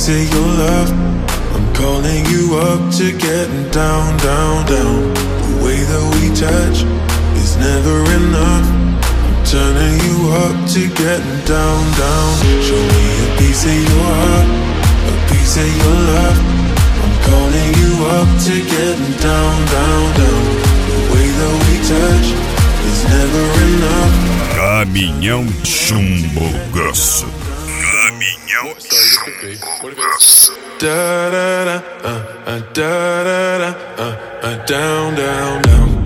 piece of your love. I'm calling you up to getting down, down, down. The way that we touch is never enough. I'm turning you up to getting down, down. Show me a piece of your heart, a piece of your love. I'm calling you up to getting down, down, down. The way that we touch is never enough. Caminhão Chumbo Grosso. Caminhão Chumbo Grosso. Da da da, da da da, down, down, down.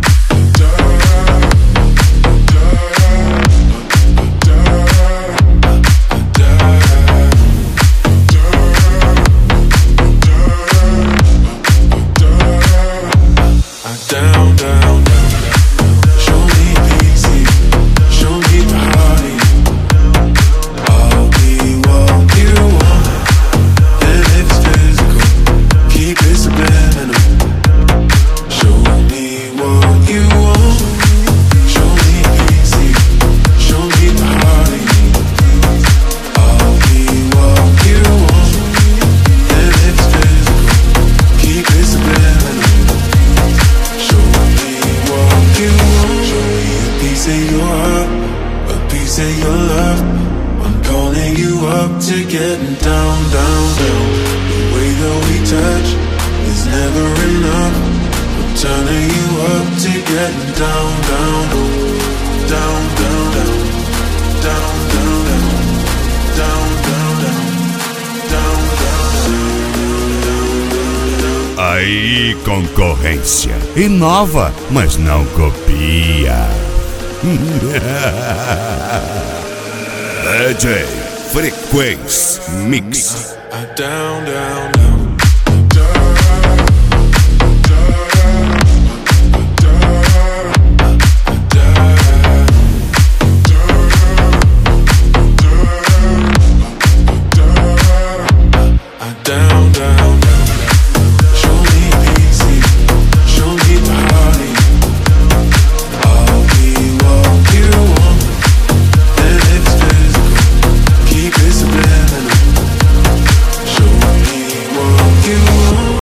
Down, down, down. Show me easy, show me body. I'll be what you want, and if it's physical, keep it subliminal. Show me what you want. Show me easy, show me body. I'll be what you want, and if it's physical, keep it subliminal. Show me what you want. Show me a piece of your heart, a piece of your love. I'm calling you up to getting down, down, down. The way that we touch is never enough. I'm turning you up to getting down, down, down, down, down, down, down, down, down, down, down, down, down. Aí, concorrência. Inova, mas não copia. DJ Frequência Mix. Down, down, down.